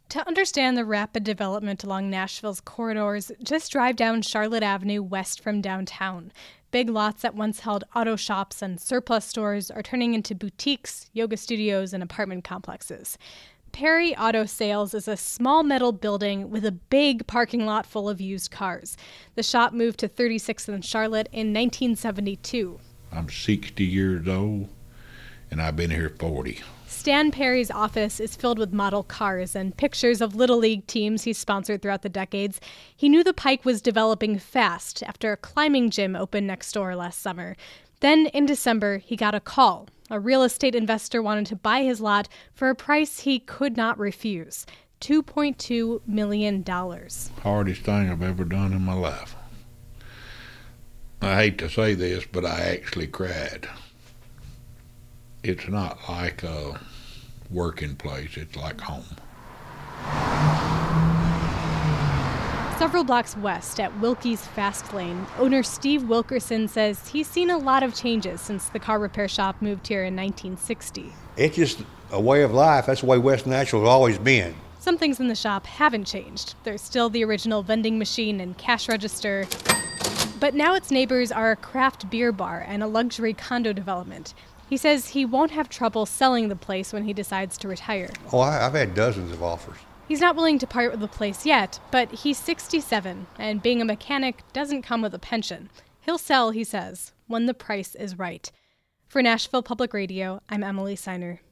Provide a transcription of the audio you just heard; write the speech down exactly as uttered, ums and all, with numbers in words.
To understand the rapid development along Nashville's corridors, just drive down Charlotte Avenue west from downtown. Big lots that once held auto shops and surplus stores are turning into boutiques, yoga studios, and apartment complexes. Perry Auto Sales is a small metal building with a big parking lot full of used cars. The shop moved to thirty-sixth and Charlotte in nineteen seventy-two. I'm sixty years old, and I've been here forty. Stan Perry's office is filled with model cars and pictures of Little League teams he sponsored throughout the decades. He knew the Pike was developing fast after a climbing gym opened next door last summer. Then, in December, he got a call. A real estate investor wanted to buy his lot for a price he could not refuse, two point two million dollars. Hardest thing I've ever done in my life. I hate to say this, but I actually cried. It's not like a working place, it's like home. Several blocks west at Wilkie's Fast Lane, owner Steve Wilkerson says he's seen a lot of changes since the car repair shop moved here in nineteen sixty. It's just a way of life. That's the way West Nashville has always been. Some things in the shop haven't changed. There's still the original vending machine and cash register. But now its neighbors are a craft beer bar and a luxury condo development. He says he won't have trouble selling the place when he decides to retire. Oh, I, I've had dozens of offers. He's not willing to part with the place yet, but he's sixty-seven, and being a mechanic doesn't come with a pension. He'll sell, he says, when the price is right. For Nashville Public Radio, I'm Emily Seiner.